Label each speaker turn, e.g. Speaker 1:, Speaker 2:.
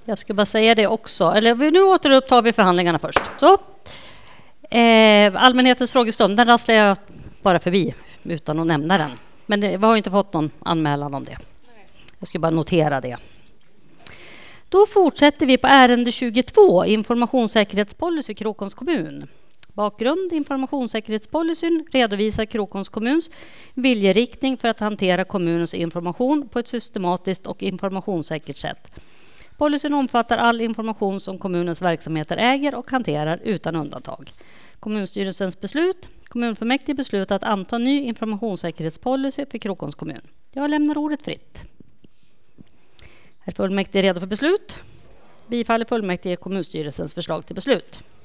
Speaker 1: Jag ska bara säga det också. Eller nu återupptar vi förhandlingarna först. Så. Allmänhetens frågestund, den rasslar jag bara förbi utan att nämna den. Men vi har inte fått någon anmälan om det. Jag ska bara notera det. Då fortsätter vi på ärende 22, informationssäkerhetspolicy Krokoms kommun. Bakgrund: informationssäkerhetspolicyn redovisar Krokoms kommuns viljeriktning för att hantera kommunens information på ett systematiskt och informationssäkert sätt. Policyn omfattar all information som kommunens verksamheter äger och hanterar utan undantag. Kommunstyrelsens beslut: kommunfullmäktige beslutar att anta ny informationssäkerhetspolicy för Krokoms kommun. Jag lämnar ordet fritt. Är fullmäktige redo för beslut? Bifaller fullmäktige kommunstyrelsens förslag till beslut.